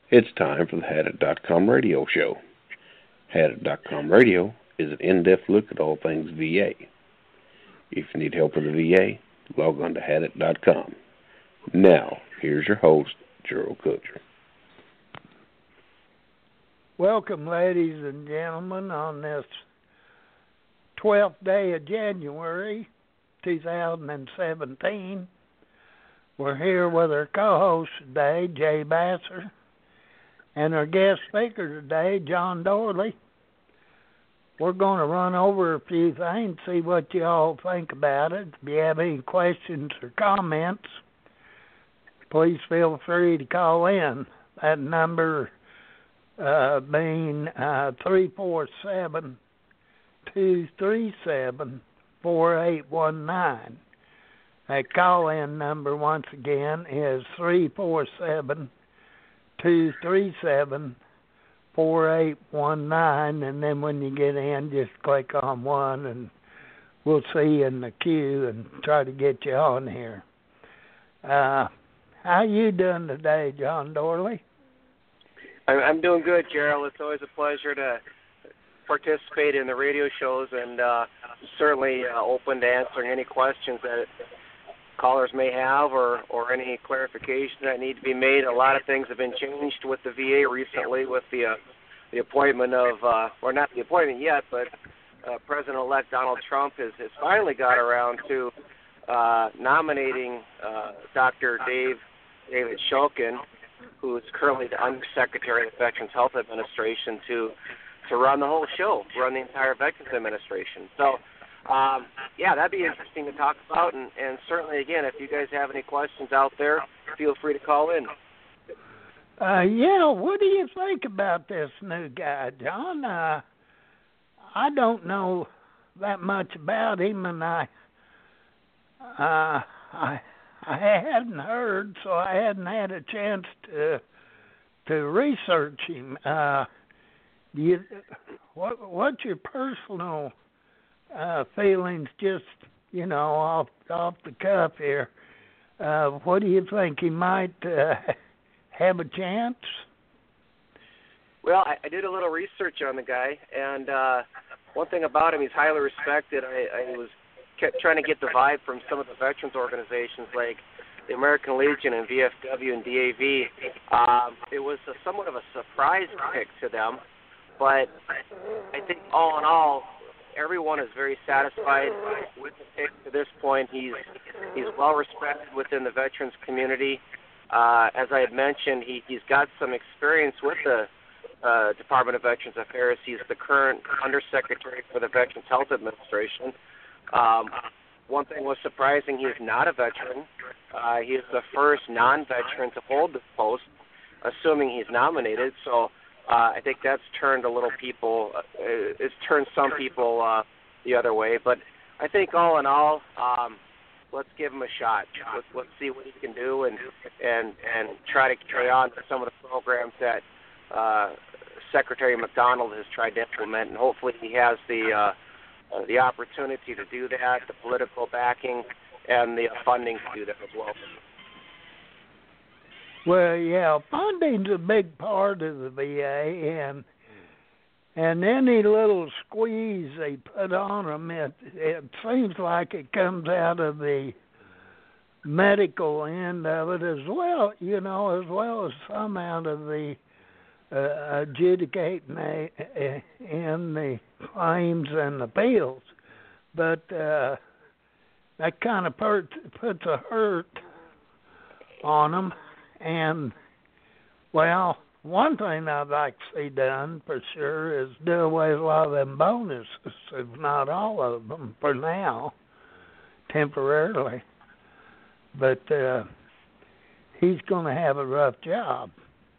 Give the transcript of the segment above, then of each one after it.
It's time for the Hadit.com radio show. Hadit.com radio is an in-depth look at all things VA. If you need help with the VA, log on to Hadit.com. Now, here's your host, Gerald Kutcher. Welcome, ladies and gentlemen, on this 12th day of January 2017. We're here with our co-host today, Jay Basser, and our guest speaker today, John Dorley. We're going to run over a few things, see what you all think about it. If you have any questions or comments, please feel free to call in. That number being 347-237-4819. That call-in number, once again, is 347-237-4819, and then when you get in, just click on one, and we'll see you in the queue and try to get you on here. How you doing today, John Dorley? I'm doing good, Gerald. It's always a pleasure to participate in the radio shows, and certainly open to answering any questions that callers may have or any clarification that need to be made. A lot of things have been changed with the VA recently with the appointment of, or not the appointment yet, but President-elect Donald Trump has finally got around to nominating Dr. David Shulkin, who is currently the Undersecretary of the Veterans Health Administration, to run the whole show, run the entire Veterans Administration. So, that'd be interesting to talk about, and certainly, again, if you guys have any questions out there, feel free to call in. What do you think about this new guy, John? I don't know that much about him, and I hadn't heard, so I hadn't had a chance to research him. What's your personal feelings, just off the cuff here? What do you think, he might have a chance? Well, I did a little research on the guy, and one thing about him, he's highly respected. I kept trying to get the vibe from some of the veterans organizations like the American Legion and VFW and DAV. It was somewhat of a surprise pick to them, but I think all in all, everyone is very satisfied with the pick to this point. He's well respected within the veterans community. As I had mentioned, he's got some experience with the Department of Veterans Affairs. He's the current Undersecretary for the Veterans Health Administration. One thing was surprising, he is not a veteran. He is the first non-veteran to hold this post, assuming he's nominated. So I think that's turned it's turned some people the other way. But I think all in all, let's give him a shot. Let's see what he can do and try to carry on to some of the programs that Secretary McDonald has tried to implement, and hopefully he has the opportunity to do that, the political backing, and the funding to do that as well. Well, funding's a big part of the VA, and any little squeeze they put on them, it seems like it comes out of the medical end of it as well, as well as some out of the adjudicating in the claims and appeals. But that kind of puts a hurt on them. And, well, one thing I'd like to see done for sure is do away with a lot of them bonuses, if not all of them, for now, temporarily. But he's going to have a rough job.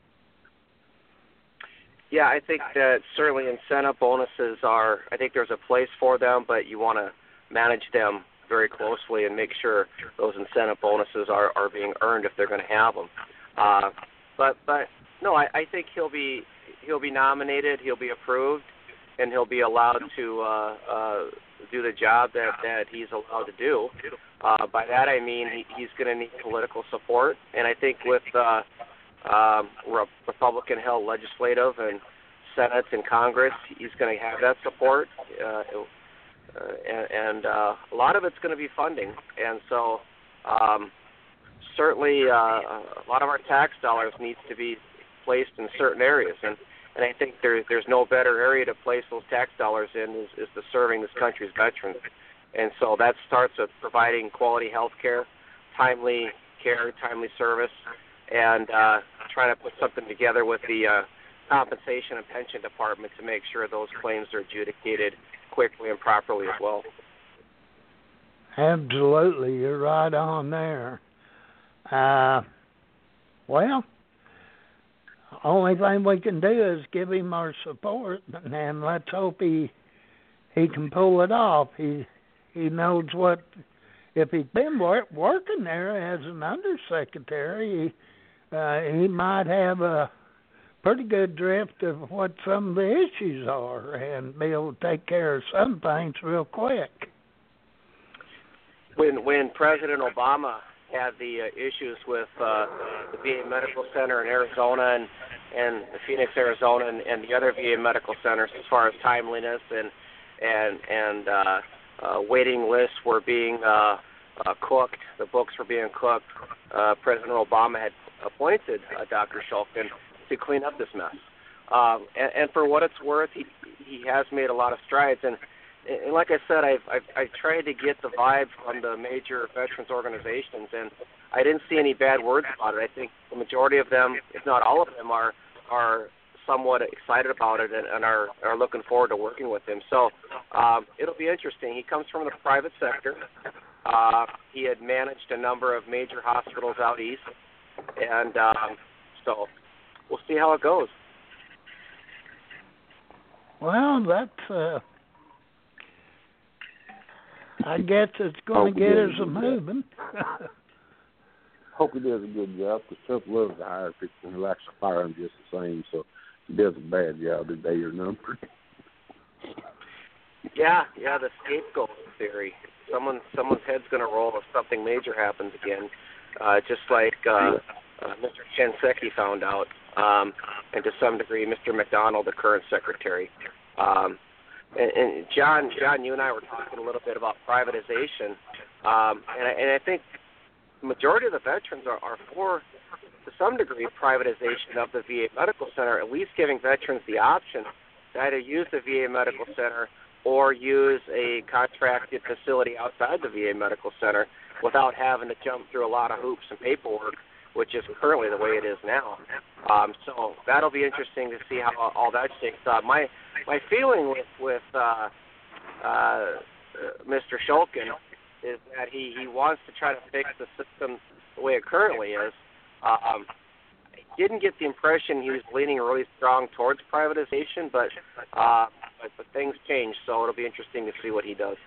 Yeah, I think that certainly incentive bonuses I think there's a place for them, but you want to manage them very closely and make sure those incentive bonuses are being earned if they're going to have them. But no, I think he'll be nominated, he'll be approved, and he'll be allowed to do the job that he's allowed to do. By that I mean he's going to need political support, and I think with Republican-held legislative and Senate and Congress. He's going to have that support, and a lot of it's going to be funding. And so certainly a lot of our tax dollars needs to be placed in certain areas. And I think there's no better area to place those tax dollars in is to serving this country's veterans. And so that starts with providing quality health care, timely service, and trying to put something together with the compensation and pension department to make sure those claims are adjudicated quickly and properly as well. Absolutely, you're right on there. Well, only thing we can do is give him our support, and let's hope he can pull it off. He knows what. If he's been working there as an undersecretary, he might have a pretty good drift of what some of the issues are and be able to take care of some things real quick. When President Obama had the issues with the VA Medical Center in Arizona and the Phoenix, Arizona, and the other VA medical centers as far as timeliness and waiting lists were being cooked, the books were being cooked, President Obama had appointed Dr. Shulkin to clean up this mess. And for what it's worth, he has made a lot of strides. And like I said, I've tried to get the vibe from the major veterans organizations, and I didn't see any bad words about it. I think the majority of them, if not all of them, are somewhat excited about it and are looking forward to working with him. So it'll be interesting. He comes from the private sector. He had managed a number of major hospitals out east, and so we'll see how it goes. Well, that's I guess it's going to get us a moving. Hope he does a good job, because Trump loves to hire people and he likes to fire them just the same. So if he does a bad job, they are numbered. Yeah, the scapegoat theory. Someone's head's going to roll if something major happens again, just like Mr. Shinseki found out, and to some degree Mr. McDonald, the current secretary. And John, you and I were talking a little bit about privatization, and I think the majority of the veterans are for, to some degree, privatization of the VA Medical Center, at least giving veterans the option to either use the VA Medical Center or use a contracted facility outside the VA Medical Center without having to jump through a lot of hoops and paperwork, which is currently the way it is now. So that'll be interesting to see how all that shakes out. My feeling with Mr. Shulkin is that he wants to try to fix the system the way it currently is. I didn't get the impression he was leaning really strong towards privatization, but things change, so it'll be interesting to see what he does.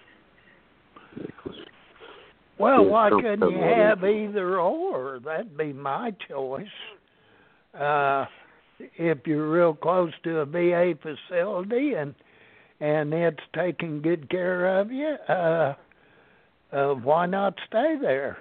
Well, why couldn't you have either or? That'd be my choice. If you're real close to a VA facility and it's taking good care of you, why not stay there?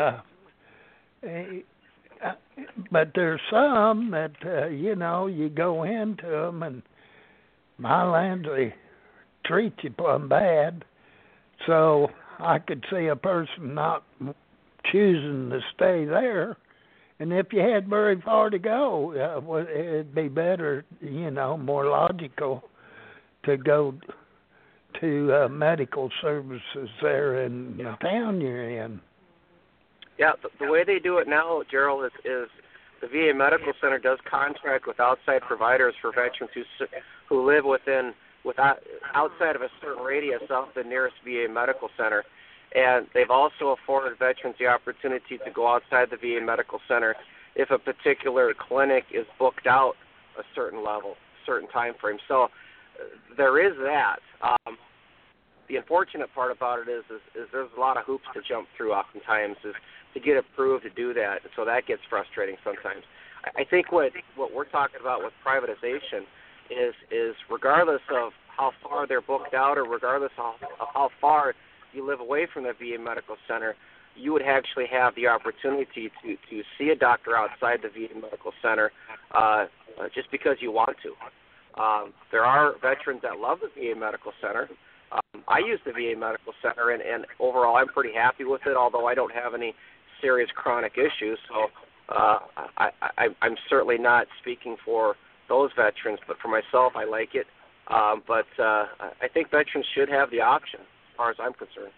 But there's some that, you go into them and my land, they treat you plumb bad. So I could see a person not choosing to stay there. And if you had very far to go, it'd be better, more logical to go to medical services there in the town you're in. Yeah, the way they do it now, Gerald, is the VA Medical Center does contract with outside providers for veterans who live outside of a certain radius of the nearest VA Medical Center. And they've also afforded veterans the opportunity to go outside the VA Medical Center if a particular clinic is booked out a certain level, certain time frame. So there is that. The unfortunate part about it is there's a lot of hoops to jump through oftentimes is to get approved to do that. So that gets frustrating sometimes. I think what we're talking about with privatization is regardless of how far they're booked out or regardless of how far you live away from the VA Medical Center, you would actually have the opportunity to see a doctor outside the VA Medical Center just because you want to. There are veterans that love the VA Medical Center. I use the VA Medical Center, and overall I'm pretty happy with it, although I don't have any serious chronic issues. So I'm certainly not speaking for those veterans, but for myself, I like it. But I think veterans should have the option, as far as I'm concerned.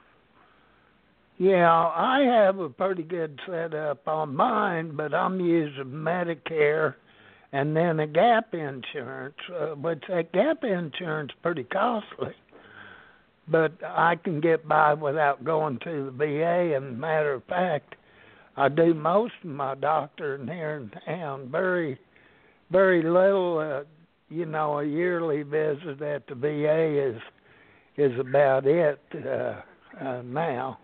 Yeah, I have a pretty good setup on mine, but I'm using Medicare and then a gap insurance, but that gap insurance is pretty costly. But I can get by without going to the VA, and matter of fact, I do most of my doctoring here in town. Very, very little, a yearly visit at the VA is about it now.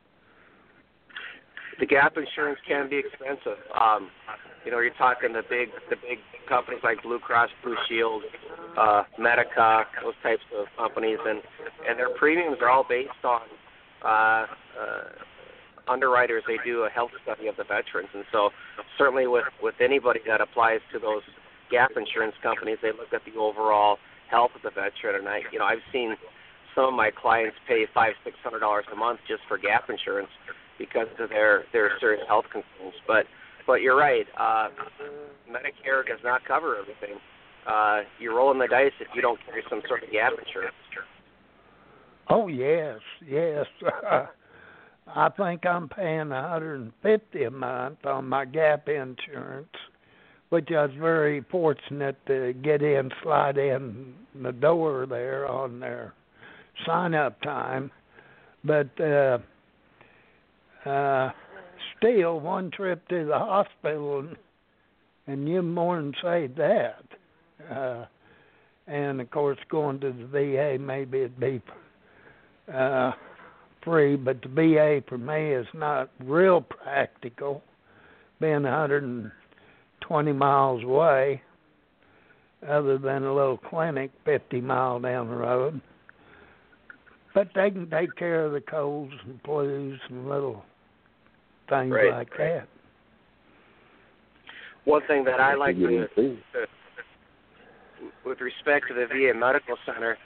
The gap insurance can be expensive. You're talking the big companies like Blue Cross Blue Shield, Medica, those types of companies, and their premiums are all based on underwriters. They do a health study of the veterans, and so certainly with anybody that applies to those gap insurance companies, they look at the overall health of the veteran. And I've seen some of my clients pay $500-$600 a month just for gap insurance because of their serious health concerns. But you're right. Medicare does not cover everything. You're rolling the dice if you don't carry some sort of gap insurance. Oh yes. I think I'm paying $150 a month on my gap insurance, which I was very fortunate to slide in the door there on their sign-up time. But still, one trip to the hospital, and you more than saved that. And, of course, going to the VA, maybe it'd be free, but the VA for me is not real practical, being 120 miles away, other than a little clinic 50 miles down the road. But they can take care of the colds and flus and little things like that. One thing that I like with respect to the VA Medical Center,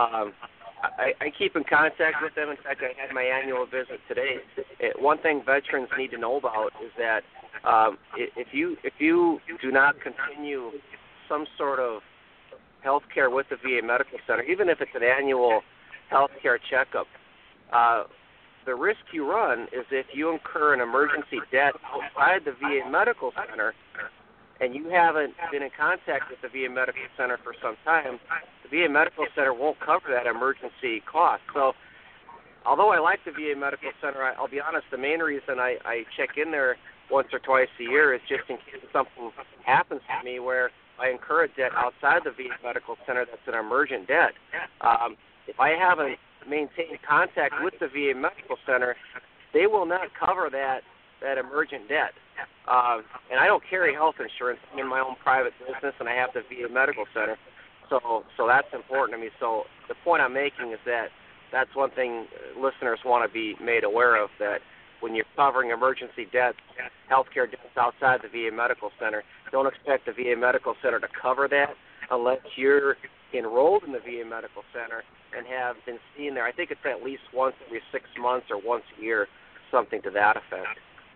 I keep in contact with them. In fact, I had my annual visit today. One thing veterans need to know about is that if you do not continue some sort of health care with the VA Medical Center, even if it's an annual health care checkup, the risk you run is if you incur an emergency debt outside the VA Medical Center and you haven't been in contact with the VA Medical Center for some time, the VA Medical Center won't cover that emergency cost. So although I like the VA Medical Center, I'll be honest, the main reason I check in there once or twice a year is just in case something happens to me where I incur a debt outside the VA Medical Center that's an emergent debt. If I haven't maintained contact with the VA Medical Center, they will not cover that emergent debt. And I don't carry health insurance. I'm in my own private business, and I have the VA Medical Center. So that's important to me. So the point I'm making is that that's one thing listeners want to be made aware of, that when you're covering emergency debts, healthcare debts outside the VA Medical Center, don't expect the VA Medical Center to cover that unless you're enrolled in the VA Medical Center and have been seen there. I think it's at least once every 6 months or once a year, something to that effect.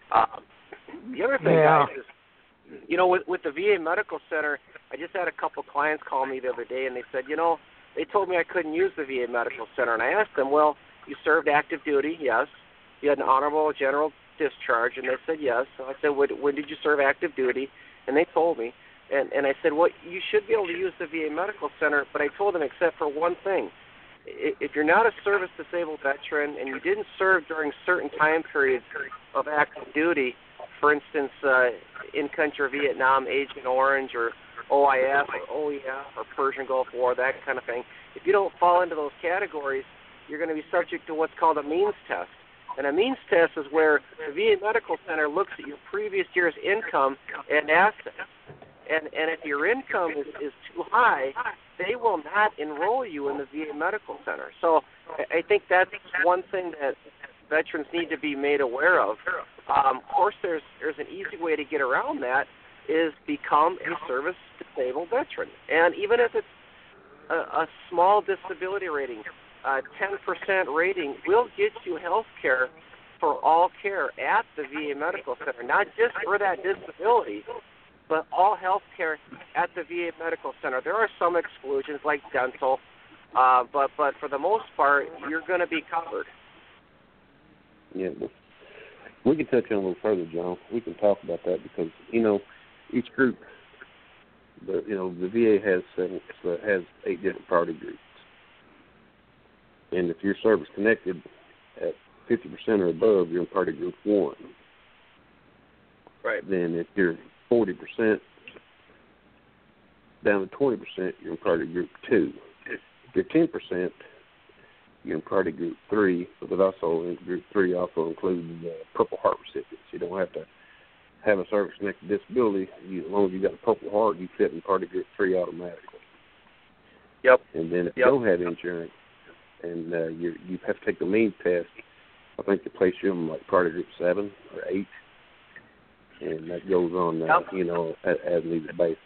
The other thing, guys, is, with the VA Medical Center, I just had a couple clients call me the other day, and they said, they told me I couldn't use the VA Medical Center. And I asked them, well, you served active duty? Yes. You had an honorable general discharge? And they said yes. So I said, when did you serve active duty? And they told me. And I said, well, you should be able to use the VA Medical Center, but I told them except for one thing. If you're not a service-disabled veteran and you didn't serve during certain time periods of active duty, for instance, in-country Vietnam, Agent Orange, or OIF, or OEF, or Persian Gulf War, that kind of thing, if you don't fall into those categories, you're going to be subject to what's called a means test. And a means test is where the VA Medical Center looks at your previous year's income and assets. And if your income is too high, they will not enroll you in the VA Medical Center. So I think that's one thing that veterans need to be made aware of. Of course, there's an easy way to get around that, is become a service-disabled veteran. And even if it's a small disability rating, 10% rating, will get you health care for all care at the VA Medical Center, not just for that disability, but all health care at the VA Medical Center. There are some exclusions like dental, but for the most part, you're going to be covered. Yeah, we can touch on a little further, John. We can talk about that because, you know, each group, the VA has 8 different priority groups. And if you're service connected at 50% or above, you're in priority group 1. Right. Then if you're 40% down to 20%, you're in priority group 2. If you're 10%, you're in priority group 3, but also in group 3 also includes Purple Heart recipients. You don't have to have a service-connected disability. As long as you got a Purple Heart, you fit in priority group 3 automatically. Yep. And then if you don't have insurance and you have to take the means test, I think they place you in like priority group 7 or 8, and that goes on, as needed basis.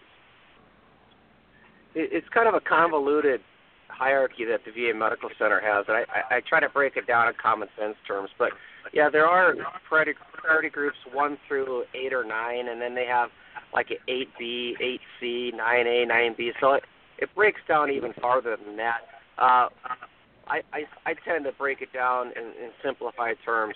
It's kind of a convoluted hierarchy that the VA Medical Center has, and I try to break it down in common sense terms. But yeah, there are priority groups 1 through 8 or 9, and then they have like an 8B, 8C, 9A, 9B. So it breaks down even farther than that. I tend to break it down in simplified terms.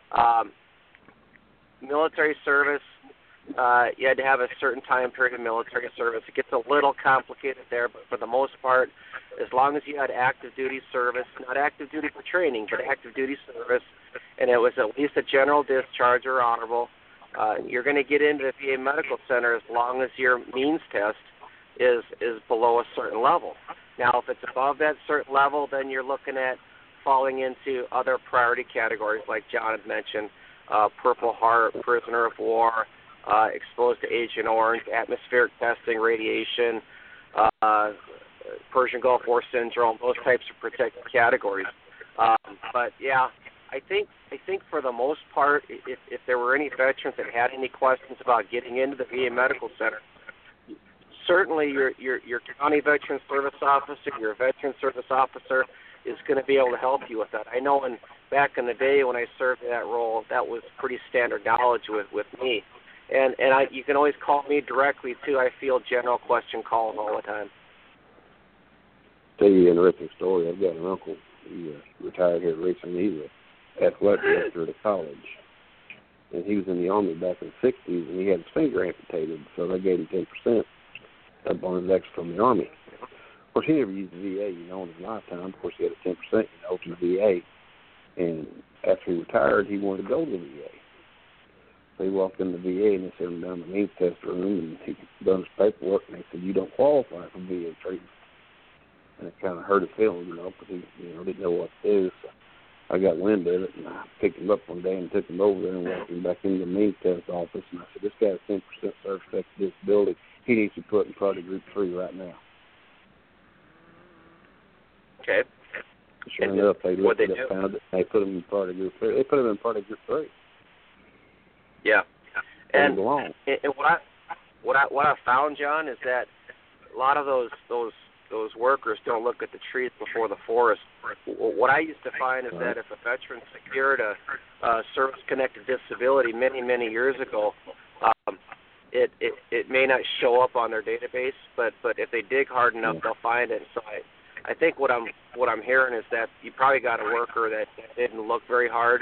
Military service, you had to have a certain time period of military service. It gets a little complicated there, but for the most part, as long as you had active duty service, not active duty for training, but active duty service, and it was at least a general discharge or honorable, you're going to get into the VA Medical Center as long as your means test is below a certain level. Now, if it's above that certain level, then you're looking at falling into other priority categories like John had mentioned, Purple Heart, prisoner of war, exposed to Agent Orange, atmospheric testing, radiation, Persian Gulf War syndrome, those types of protected categories. But yeah, I think for the most part, if there were any veterans that had any questions about getting into the VA Medical Center, certainly your county veteran service officer, your veteran service officer is going to be able to help you with that. I know back in the day when I served in that role, that was pretty standard knowledge with me. And you can always call me directly, too. I field general question calls all the time. Tell you an interesting story. I've got an uncle. He retired here recently. He's an athletic director at a college. And he was in the Army back in the 60s, and he had his finger amputated, so they gave him 10% up on his extra from the Army. Of course, he never used the VA, in his lifetime. Of course, he had a 10%, to the VA. And after he retired, he wanted to go to the VA. So he walked in the VA, and they sent him down the means test room, and he done his paperwork, and they said, "You don't qualify for VA treatment." And it kind of hurt his feelings, because he, didn't know what to do. So I got wind of it, and I picked him up one day and took him over there and walked him back into the means test office, and I said, "This guy's 10% service-connected disability. He needs to be put in priority group 3 right now." Okay. Sure enough, they looked at it, found it, and they put him in priority group 3. They put him in priority group 3. Yeah. And what I found, John, is that a lot of those workers don't look at the trees before the forest. What I used to find is that if a veteran secured a service-connected disability many, many years ago, it may not show up on their database, but if they dig hard enough, they'll find it. So I think what I'm hearing is that you probably got a worker that didn't look very hard,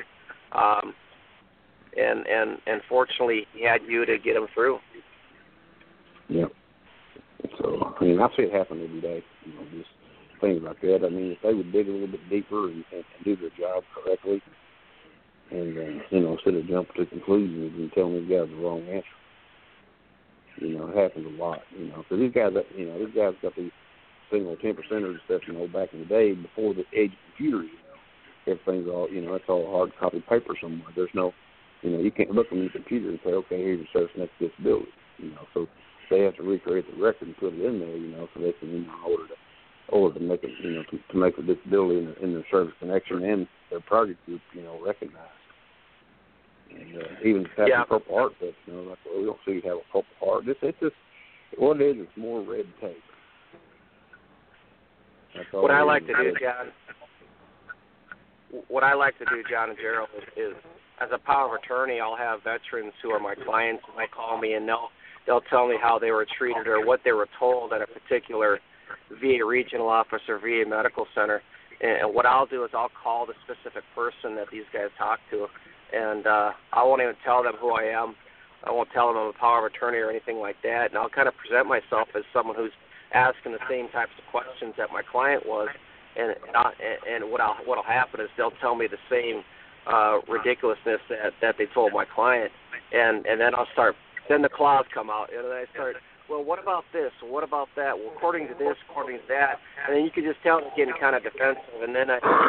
and fortunately he had you to get him through. Yeah. So I see it happen every day. Just things like that. If they would dig a little bit deeper and do their job correctly, and instead of jumping to conclusions and telling these guys the wrong answer. It happens a lot. Because these guys got these single 10%ers and stuff. Back in the day before the age of computers, everything's all it's all hard copy paper somewhere. There's no, you can't look on your computer and say, okay, here's your service next disability. So they have to recreate the record and put it in there, so they can order or to make it, to make a disability in their service connection and their project group, recognized. And even having Purple Heart vets, like, well, we don't see you have a Purple Heart. It's just what it is. It's more red tape. What I like to do, John and Gerald, is as a power of attorney, I'll have veterans who are my clients, and they call me, and they'll tell me how they were treated or what they were told at a particular VA regional office or VA medical center. And what I'll do is I'll call the specific person that these guys talk to, and I won't even tell them who I am. I won't tell them I'm a power of attorney or anything like that, and I'll kind of present myself as someone who's asking the same types of questions that my client was, and what'll happen is they'll tell me the same ridiculousness that they told my client, and then the clouds come out, and then I start, well, what about this? What about that? Well, according to this, according to that, and then you can just tell I'm getting kind of defensive, and then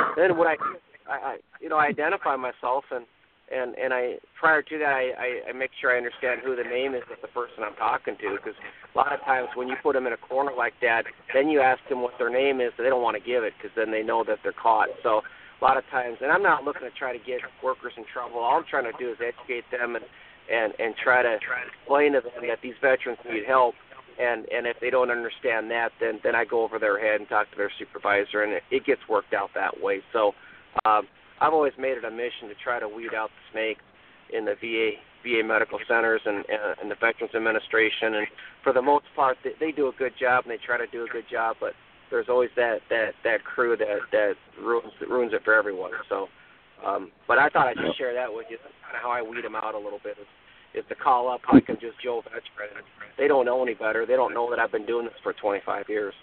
I identify myself, and I prior to that I make sure I understand who the name is of the person I'm talking to, because a lot of times when you put them in a corner like that, then you ask them what their name is, they don't want to give it because then they know that they're caught. So a lot of times, and I'm not looking to try to get workers in trouble. All I'm trying to do is educate them and try to explain to them that these veterans need help, and if they don't understand that, then I go over their head and talk to their supervisor, and it gets worked out that way. So I've always made it a mission to try to weed out the snakes in the VA medical centers and the Veterans Administration, and for the most part, they do a good job, and they try to do a good job, but there's always that crew that ruins it for everyone. So, but I thought I'd just share that with you. That's kind of how I weed them out a little bit, is to call up like I'm just Joe Veteran. They don't know any better. They don't know that I've been doing this for 25 years.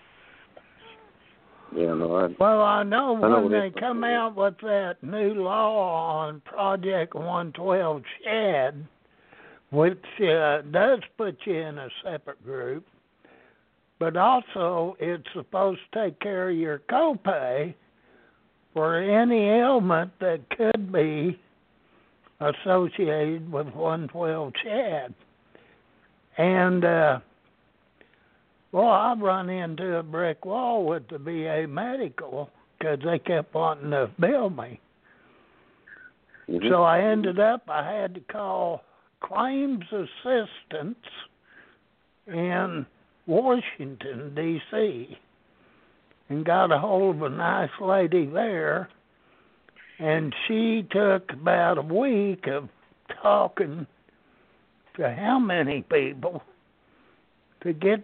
Yeah, no. Well, I know when they come out with that new law on Project 112 SHAD, which does put you in a separate group, but also it's supposed to take care of your copay for any ailment that could be associated with 112 SHAD. And I've run into a brick wall with the VA medical because they kept wanting to bill me. Mm-hmm. So I had to call claims assistance in Washington, D.C., and got a hold of a nice lady there, and she took about a week of talking to how many people to get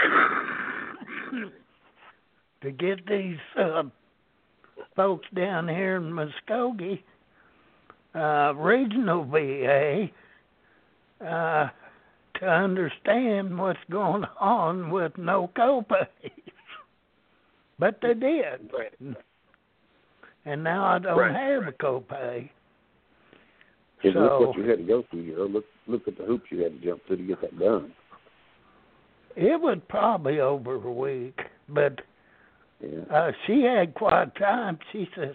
these folks down here in Muskogee regional VA to understand what's going on with no copays. But they did. Right. And now I don't have a copay. So look what you had to go through. Look at the hoops you had to jump through to get that done. It was probably over a week, but she had quite time. She says,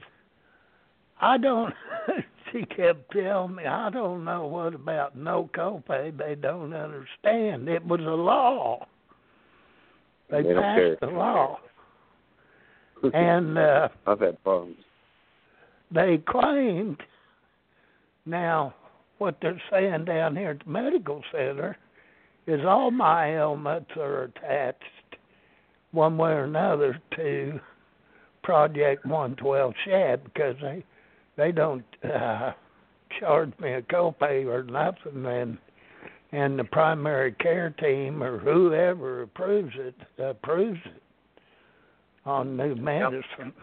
she kept telling me, I don't know what about no copay. They don't understand. It was a law. They passed the law. And I've had problems. They claimed, now what they're saying down here at the medical center is all my ailments are attached one way or another to Project 112 SHAD because they don't charge me a copay or nothing, and the primary care team or whoever approves it on new medicines.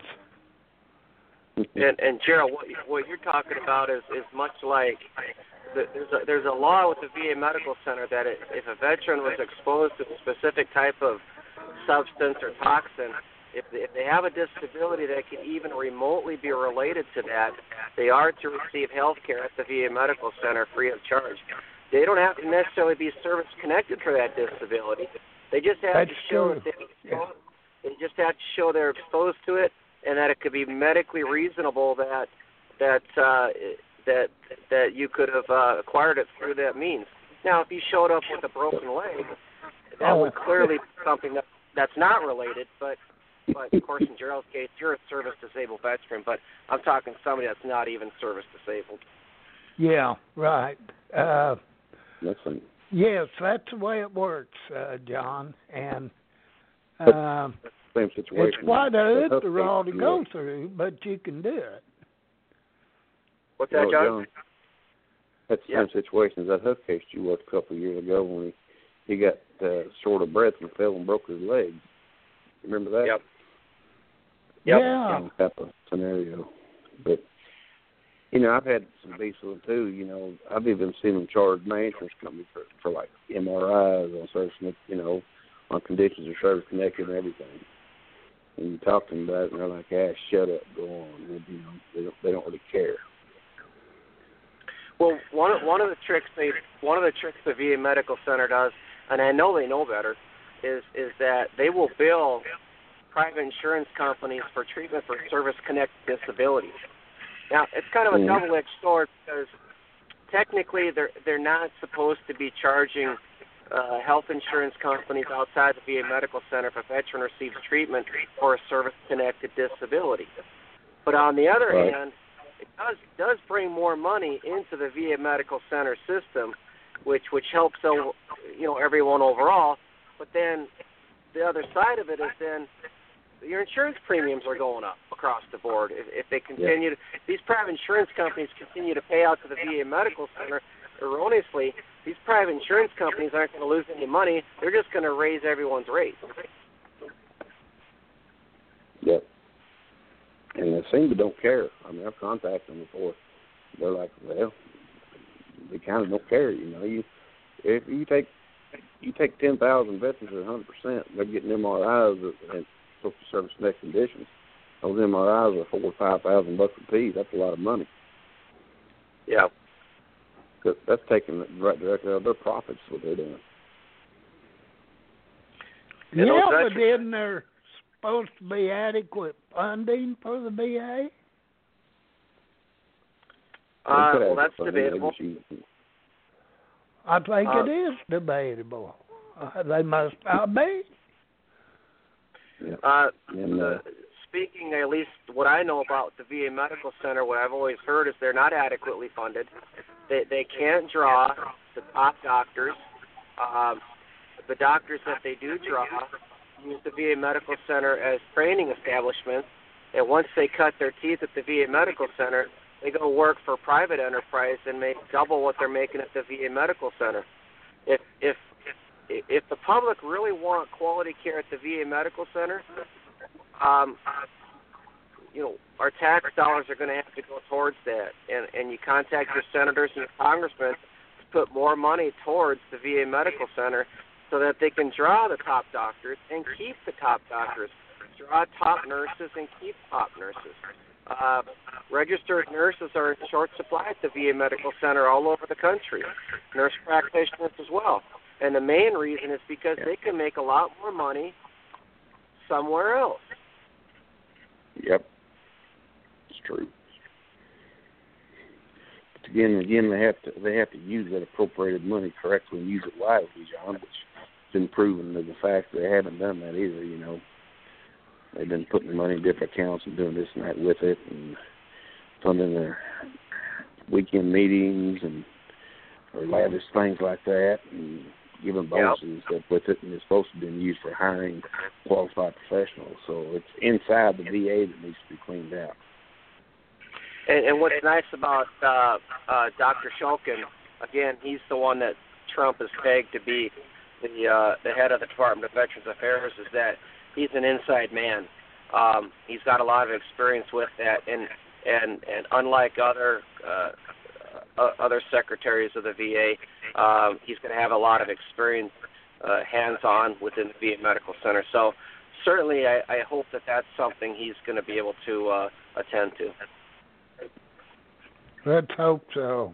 And Gerald, what you're talking about is much like there's a law with the VA Medical Center that if a veteran was exposed to a specific type of substance or toxin, if they have a disability that can even remotely be related to that, they are to receive health care at the VA Medical Center free of charge. They don't have to necessarily be service connected for that disability. They just have to show that they just have to show they're exposed to it, and that it could be medically reasonable that you could have acquired it through that means. Now, if you showed up with a broken leg, that would clearly be something that's not related. But But of course, in Gerald's case, you're a service-disabled veteran, but I'm talking somebody that's not even service-disabled. Yeah, right. That's fine. Yes, that's the way it works, John. And Same situation. it's quite a Huff hoopty to case, go through, but you can do it. What's that, John? That's the same situation as that Huff case you worked a couple of years ago when he got short of breath and fell and broke his leg. Remember that? Yep. Yeah. Same type of scenario. But, I've had some decent too. I've even seen them charge my insurance company for like MRIs on service, on conditions of service connected and everything. And you talk to them about it, and they're like, shut up, go on. They don't really care. Well, one of the tricks the VA Medical Center does, and I know they know better, is that they will bill private insurance companies for treatment for service-connected disabilities. Now, it's kind of a double-edged sword because technically they're not supposed to be charging health insurance companies outside the VA Medical Center if a veteran receives treatment for a service-connected disability. But on the other hand, it does bring more money into the VA Medical Center system, which helps everyone overall. But then the other side of it is then your insurance premiums are going up across the board. If they continue, these private insurance companies continue to pay out to the VA Medical Center erroneously, these private insurance companies aren't going to lose any money. They're just going to raise everyone's rates. Yep. And they seem to don't care. I mean, I've contacted them before. They're like, well, they kind of don't care. If you take 10,000 veterans at 100%, they're getting MRIs and social service next conditions. Those MRIs are $4,000 or $5,000 a piece. That's a lot of money. Yeah. That's taking it right directly out of their profits. What they're doing. Yeah, but isn't there supposed to be adequate funding for the VA? Well, that's debatable. I think it is debatable. They must not be. Speaking, at least what I know about the VA Medical Center, what I've always heard is they're not adequately funded. They can't draw the top doctors. The doctors that they do draw use the VA Medical Center as training establishments, and once they cut their teeth at the VA Medical Center, they go work for private enterprise and make double what they're making at the VA Medical Center. If the public really want quality care at the VA Medical Center, our tax dollars are going to have to go towards that, and you contact your senators and your congressmen to put more money towards the VA Medical Center so that they can draw the top doctors and keep the top doctors, draw top nurses and keep top nurses. Registered nurses are in short supply at the VA Medical Center all over the country, nurse practitioners as well. And the main reason is because they can make a lot more money somewhere else. Yep, it's true. But again, they have to use that appropriated money correctly and use it wisely, John, which has been proven to the fact that they haven't done that either. They've been putting money in different accounts and doing this and that with it, and funding their weekend meetings and or lavish things like that, and giving bonuses and stuff with it, and it's supposed to be used for hiring qualified professionals. So it's inside the VA that needs to be cleaned out. And what's nice about Dr. Shulkin, again, he's the one that Trump has pegged to be the head of the Department of Veterans Affairs, is that he's an inside man. He's got a lot of experience with that, and unlike other secretaries of the VA, he's going to have a lot of experience hands-on within the VA Medical Center. So certainly I hope that that's something he's going to be able to attend to. Let's hope so.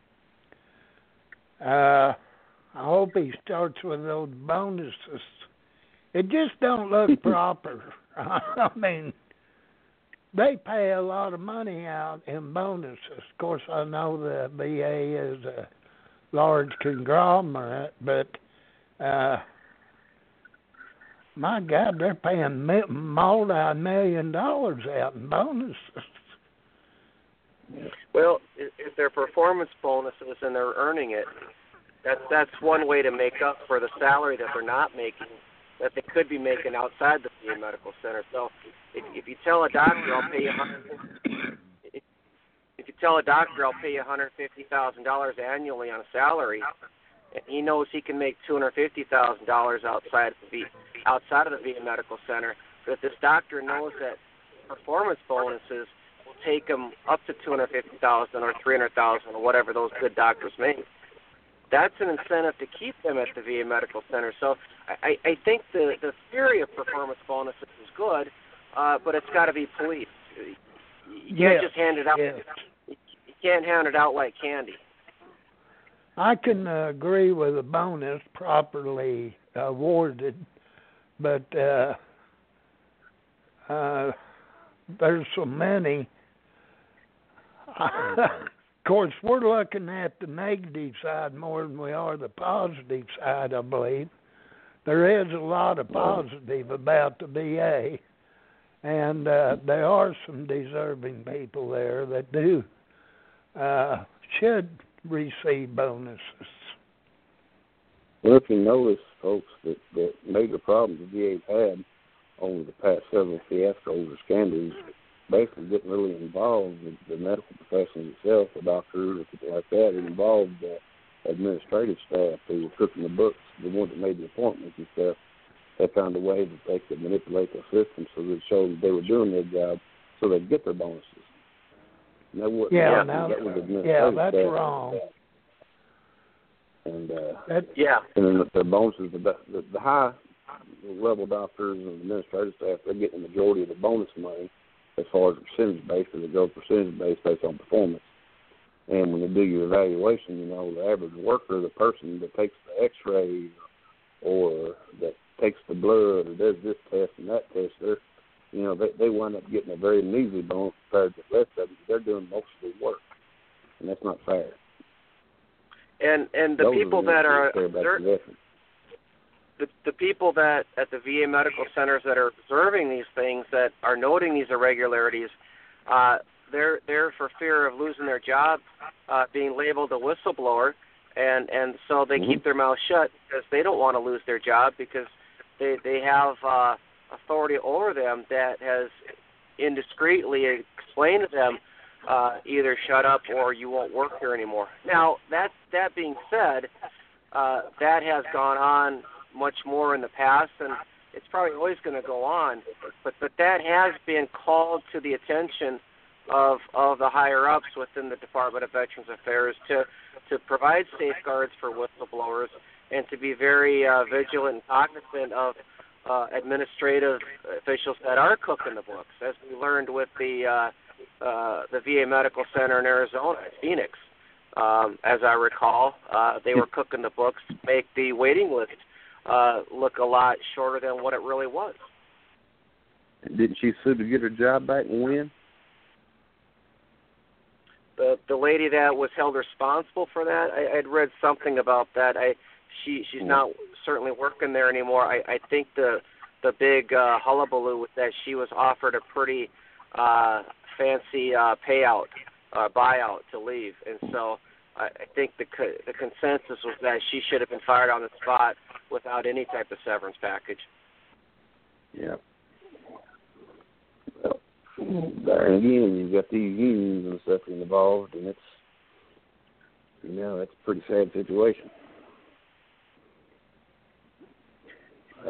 I hope he starts with those bonuses. It just don't look proper. I mean, they pay a lot of money out in bonuses. Of course, I know the VA is a large conglomerate, but my God, they're paying multi-million dollars out in bonuses. Well, if they're performance bonuses and they're earning it, that's one way to make up for the salary that they're not making, that they could be making outside the VA Medical Center. So if you tell a doctor, I'll pay you $150,000 annually on a salary, and he knows he can make $250,000 outside of the VA Medical Center. But if this doctor knows that performance bonuses will take him up to $250,000 or $300,000 or whatever those good doctors make, that's an incentive to keep them at the VA Medical Center. So I think the theory of performance bonuses is good, but it's got to be policed. You can't just hand it out. Yes. You can't hand it out like candy. I can agree with a bonus properly awarded, but there's so many. Of course, we're looking at the negative side more than we are the positive side, I believe. There is a lot of positive about the VA, and there are some deserving people there that should receive bonuses. Well, if you notice, folks, that major problems the VA's had over the past several fiascos or scandals, basically getting really involved with the medical profession itself, the doctors or people like that. It involved the administrative staff who were cooking the books, the ones that made the appointments and stuff. They found a way that they could manipulate the system so that it showed that they were doing their job so they'd get their bonuses. And that was administrative that's staff. wrong. And then the bonuses, the high level doctors and administrative staff, they're getting the majority of the bonus money as far as percentage based, because it goes percentage based on performance. And when they do your evaluation, the average worker, the person that takes the X-ray or that takes the blood or does this test and that test, they wind up getting a very measly bonus compared to the rest of them. They're doing most of the work, and that's not fair. And the people that are the people that at the VA medical centers that are observing these things, that are noting these irregularities, they're for fear of losing their job, being labeled a whistleblower, and so they keep their mouth shut because they don't want to lose their job, because they have authority over them that has indiscreetly explained to them, either shut up or you won't work here anymore. Now, that being said, that has gone on much more in the past, and it's probably always going to go on. But that has been called to the attention of the higher-ups within the Department of Veterans Affairs to provide safeguards for whistleblowers and to be very vigilant and cognizant of administrative officials that are cooking the books, as we learned with the VA Medical Center in Arizona, Phoenix. As I recall, they were cooking the books to make the waiting list look a lot shorter than what it really was. Didn't she sue to get her job back and win? The lady that was held responsible for that, I'd read something about that. She's not certainly working there anymore. I think the big hullabaloo was that she was offered a pretty fancy buyout to leave, and so I think the consensus was that she should have been fired on the spot without any type of severance package. Yeah. Well, there again, you've got these unions and stuff involved, and it's a pretty sad situation. I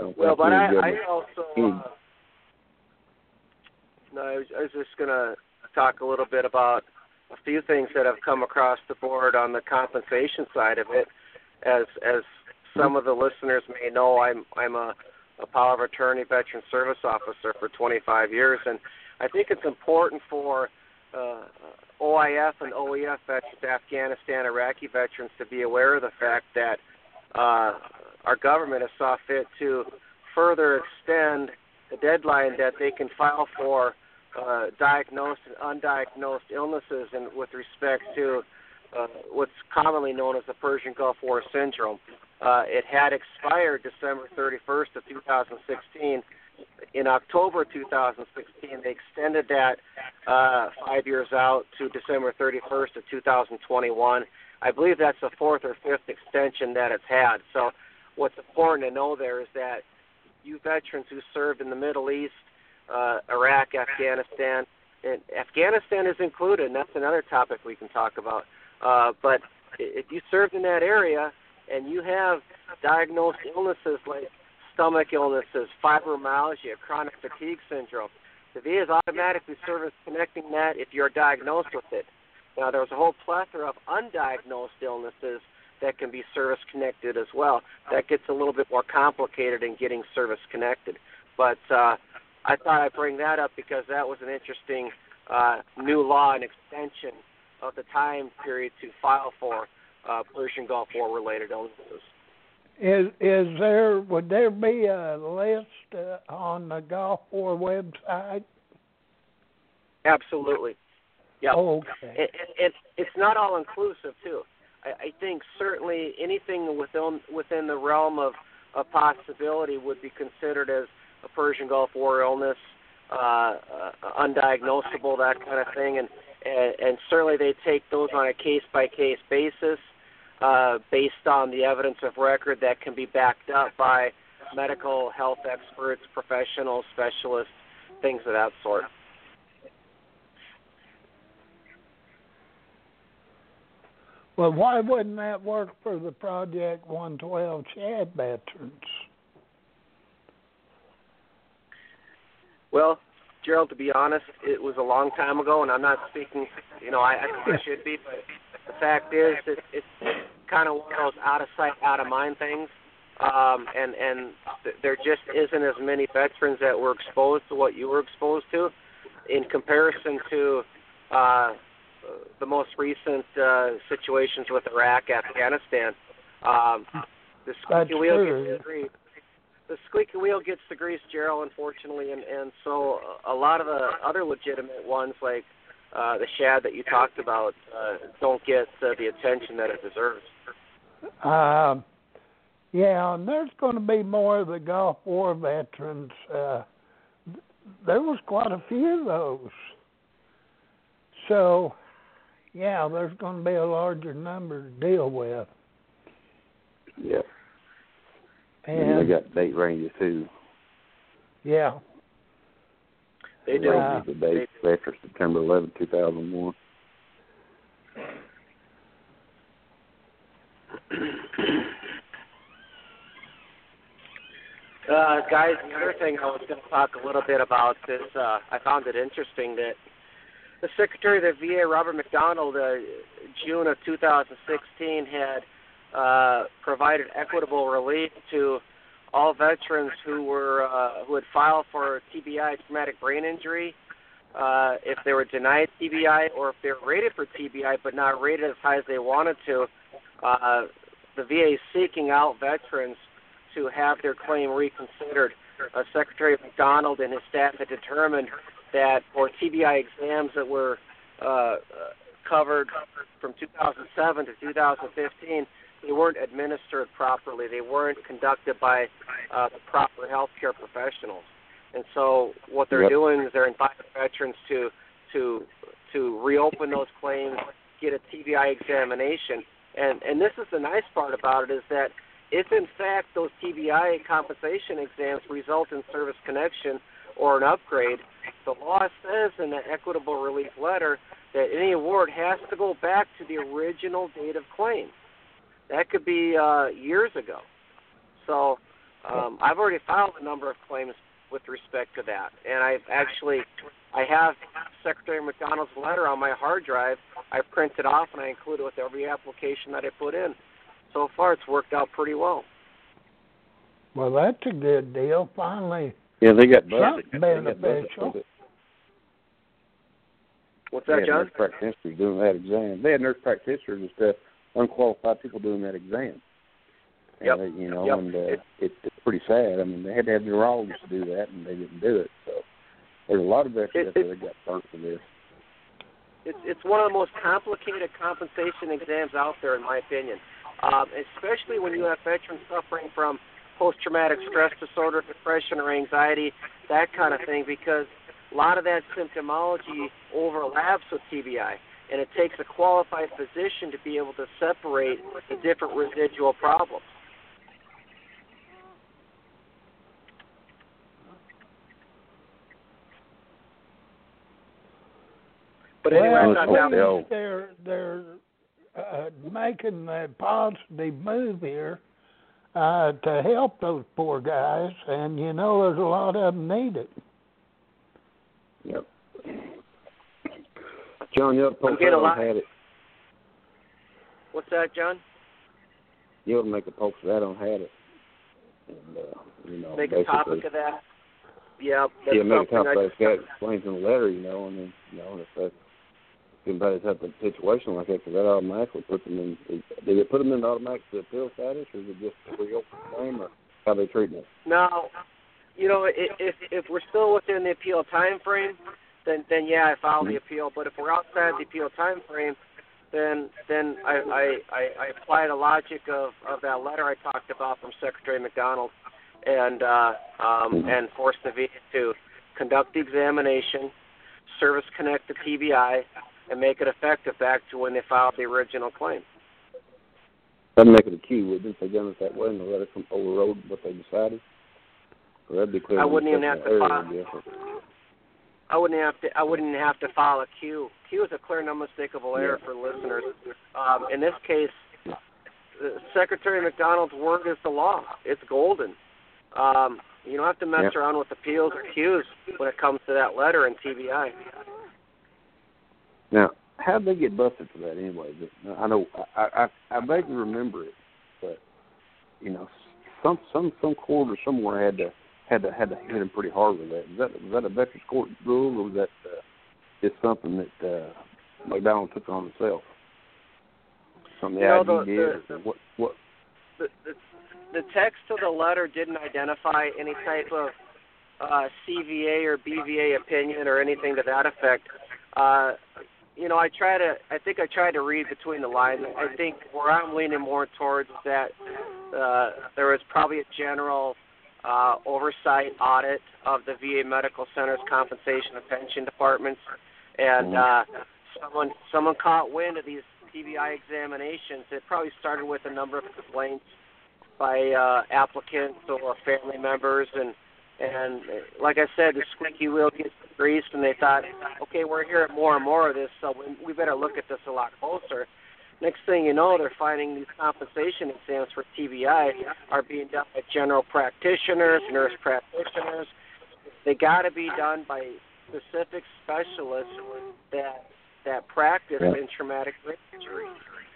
was just going to talk a little bit about a few things that have come across the board on the compensation side of it. As some of the listeners may know, I'm a power of attorney veteran service officer for 25 years, and I think it's important for OIF and OEF veterans, Afghanistan, Iraqi veterans, to be aware of the fact that our government has saw fit to further extend the deadline that they can file for diagnosed and undiagnosed illnesses, and with respect to what's commonly known as the Persian Gulf War syndrome. It had expired December 31st of 2016. In October 2016, they extended that 5 years out to December 31st of 2021. I believe that's the fourth or fifth extension that it's had. So what's important to know there is that you veterans who served in the Middle East, Iraq, Afghanistan, and Afghanistan is included, and that's another topic we can talk about. But if you served in that area and you have diagnosed illnesses like stomach illnesses, fibromyalgia, chronic fatigue syndrome, the VA is automatically service-connecting that if you're diagnosed with it. Now, there's a whole plethora of undiagnosed illnesses that can be service-connected as well. That gets a little bit more complicated in getting service-connected. But I thought I'd bring that up because that was an interesting new law and extension of the time period to file for Persian Gulf War-related illnesses. Would there be a list on the Gulf War website? Absolutely. Yeah. Oh, okay. It's not all inclusive too. I think certainly anything within the realm of a possibility would be considered as a Persian Gulf War illness, undiagnosable, that kind of thing, and certainly they take those on a case by case basis, based on the evidence of record that can be backed up by medical health experts, professionals, specialists, things of that sort. Well, why wouldn't that work for the Project 112 Chad veterans? Well, Gerald, to be honest, it was a long time ago, and I'm not speaking, I think I should be, but the fact is it's kind of one of those out-of-sight, out-of-mind things, and there just isn't as many veterans that were exposed to what you were exposed to in comparison to the most recent situations with Iraq, Afghanistan. The squeaky wheel gets the grease. The squeaky wheel gets the grease, Gerald, unfortunately, and so a lot of the other legitimate ones, like the Shad that you talked about, don't get the attention that it deserves. Yeah, and there's going to be more of the Gulf War veterans. There was quite a few of those. So, yeah, there's going to be a larger number to deal with. Yeah. And they got date ranges, too. Yeah. They do. The date after September 11, 2001. Guys, the other thing I was going to talk a little bit about is I found it interesting that the Secretary of the VA, Robert McDonald, June of 2016, had provided equitable relief to all veterans who had filed for TBI, traumatic brain injury, if they were denied TBI, or if they were rated for TBI but not rated as high as they wanted to. The VA is seeking out veterans to have their claim reconsidered. Secretary McDonald and his staff had determined that for TBI exams that were covered from 2007 to 2015, they weren't administered properly. They weren't conducted by the proper healthcare professionals. And so what they're doing is they're inviting veterans to reopen those claims, get a TBI examination. And this is the nice part about it, is that if in fact those TBI compensation exams result in service connection or an upgrade, the law says in the equitable relief letter that any award has to go back to the original date of claim. That could be years ago. So I've already filed a number of claims with respect to that. And I have Secretary McDonald's letter on my hard drive. I print it off and I include it with every application that I put in. So far it's worked out pretty well. Well, that's a good deal. Finally, yeah, they got something beneficial. What's that, John? Nurse practitioners doing that exam. They had nurse practitioners and stuff, unqualified people doing that exam. Yep. And it's pretty sad. I mean, they had to have neurologists to do that, and they didn't do it. So there's a lot of veterans that got burnt for this. it's one of the most complicated compensation exams out there, in my opinion. Especially when you have veterans suffering from post-traumatic stress disorder, depression, or anxiety, that kind of thing, because a lot of that symptomology overlaps with TBI, and it takes a qualified physician to be able to separate the different residual problems. But anyway, well, they're making a positive move here to help those poor guys, and you know there's a lot of them need it. Yep. John, you ought to post that on Had It. What's that, John? You ought to make a post of that on Had It. And, you know, make a topic of that. Yeah, yeah, make a topic of that. Explains in the letter, you know, and then, you know, if that's anybody's had a situation like that, because that automatically puts them in. Did it put them in automatic appeal status, or is it just a reopen claim, or how they treat it? No, you know, if we're still within the appeal time frame, then yeah, I file the appeal. But if we're outside the appeal time frame, then I apply the logic of that letter I talked about from Secretary McDonald, and force the VA to conduct the examination, service connect the TBI, and make it effective back to when they filed the original claim. That'd make it a key, wouldn't it? If they done it that way and they let it overrode what they decided. Well, that'd be clear. I wouldn't even have to file. I wouldn't have to file a Q. Q is a clear and unmistakable error for listeners. In this case, Secretary McDonald's word is the law. It's golden. You don't have to mess around with appeals or Qs when it comes to that letter in TBI. Now, how did they get busted for that anyway? I know I vaguely remember it, but you know, some court or somewhere had to hit him pretty hard with that. Was that a Veterans Court rule, or was that just something that McDonald took on himself? Something the ID did, or what? The text of the letter didn't identify any type of CVA or BVA opinion or anything to that effect. You know, I think I tried to read between the lines. I think where I'm leaning more towards is that there was probably a general oversight audit of the VA Medical Center's compensation and pension departments, and someone caught wind of these TBI examinations. It probably started with a number of complaints by applicants or family members, and like I said, the squeaky wheel gets greased, and they thought, okay, we're hearing more and more of this, so we better look at this a lot closer. Next thing you know, they're finding these compensation exams for TBI are being done by general practitioners, nurse practitioners. They got to be done by specific specialists that practice in traumatic brain injury.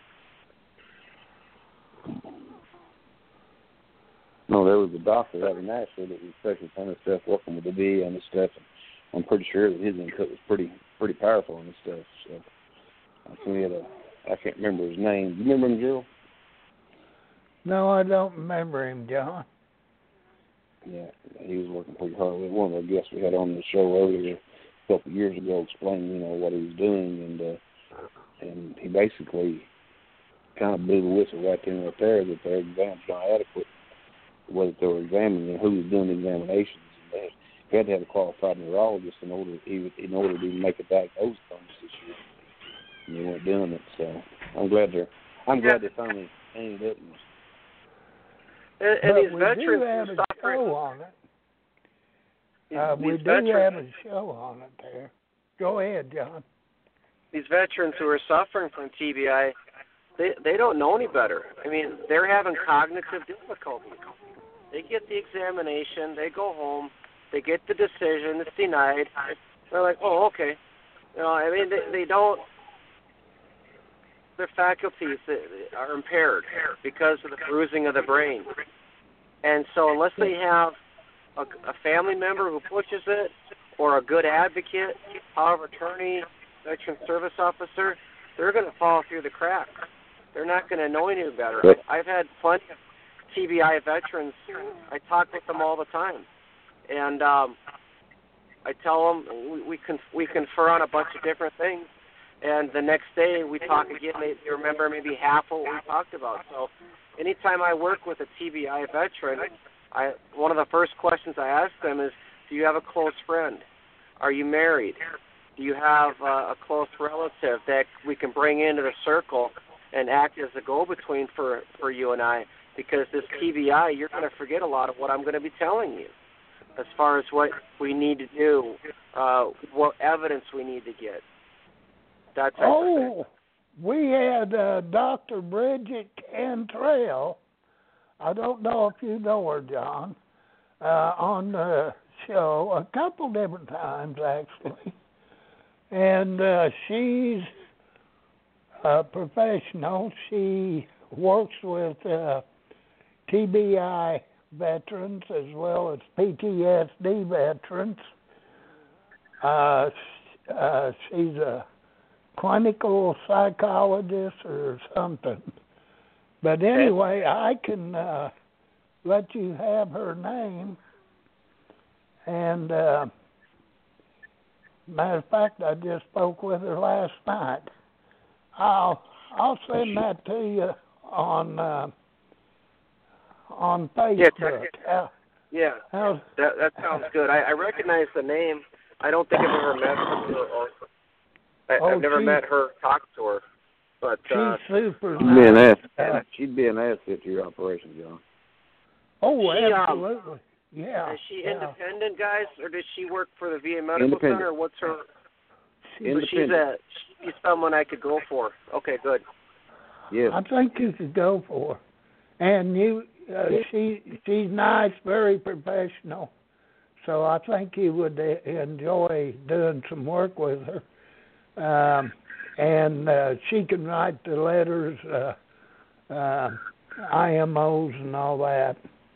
No, there was a doctor out in Nashville that was special kind of stuff, working with the VA on this stuff. And I'm pretty sure that his input was pretty powerful on this stuff. So I think he had I can't remember his name. Do you remember him, Gerald? No, I don't remember him, John. Yeah, he was working pretty hard. One of our guests we had on the show earlier a couple of years ago explained, you know, what he was doing, and he basically kind of blew the whistle right then and right there that their exams not adequate. What they were examining and who was doing the examinations. And they had to have a qualified neurologist in order to even make a diagnosis on this issue. And they weren't doing it, so I'm glad they finally ended it. And these veterans do have a show on it. We do have a show on it there. Go ahead, John. These veterans who are suffering from TBI, they don't know any better. I mean, they're having cognitive difficulties. They get the examination, they go home, they get the decision, it's denied. They're like, oh, okay. You know, I mean, they don't, their faculties are impaired because of the bruising of the brain. And so unless they have a family member who pushes it, or a good advocate, power of attorney, veteran service officer, they're going to fall through the cracks. They're not going to know any better. I've had plenty of TBI veterans. I talk with them all the time, and I tell them we confer on a bunch of different things, and the next day we talk again. They remember maybe half what we talked about. So anytime I work with a TBI veteran, one of the first questions I ask them is, do you have a close friend? Are you married? Do you have a close relative that we can bring into the circle and act as a go-between for you and I? Because this TBI, you're going to forget a lot of what I'm going to be telling you as far as what we need to do, what evidence we need to get. That type of thing. We had Dr. Bridget Cantrell. I don't know if you know her, John, on the show a couple different times, actually. And she's a professional. She works with TBI veterans as well as PTSD veterans. She's a clinical psychologist or something. But anyway, I can let you have her name. And matter of fact, I just spoke with her last night. I'll send that to you on Facebook. Yeah, that sounds good. I recognize the name. I don't think I've ever met her. I've never met her, talked to her. But she's super nice. nice. She'd be an asset to your operation, John. Oh, absolutely. Yeah. Is she independent, guys, or does she work for the VA Medical Center? What's her? Independent. She's someone I could go for. Okay, good. Yes. I think you could go for her. And she's nice, very professional. So I think you would enjoy doing some work with her. And she can write the letters, IMOs and all that.